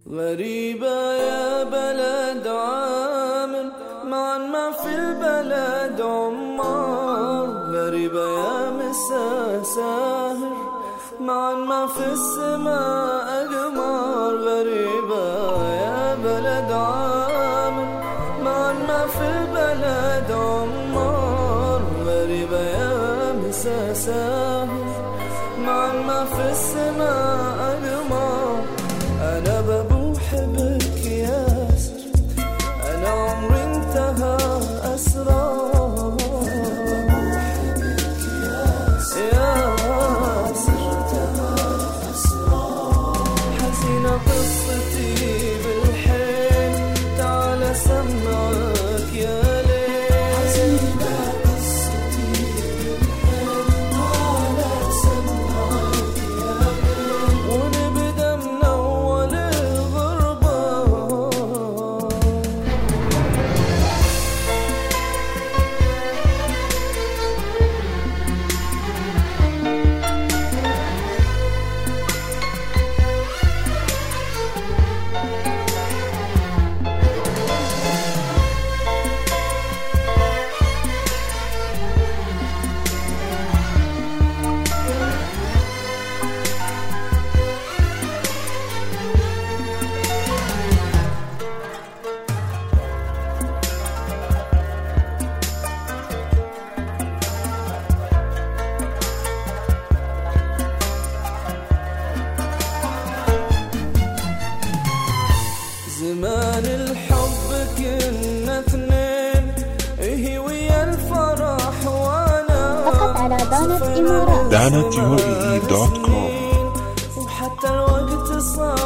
غريبة يا بلد عامر، معا ما في البلد عمار. غريبة يا مسا ساهر، معا ما في السماء أقمار. غريبة يا بلد عامر، معا ما في البلد عمار. غريبة يا مسا ساهر، معا ما في السماء أقمار. أنا ببوح بك ياسر، أنا عمري انتهى أسرار. حزينة قصتي بالحين، تعال سمعك يا ليل. حزينة قصتي بالحين، تعال سمعك يا ليل. ونبدأ من أول الغربة. زمان الحب كنا اثنين، هي ويا الفرح وانا. فقط على دانت إمارات. DanetUAE.com. وحتى الوقت صار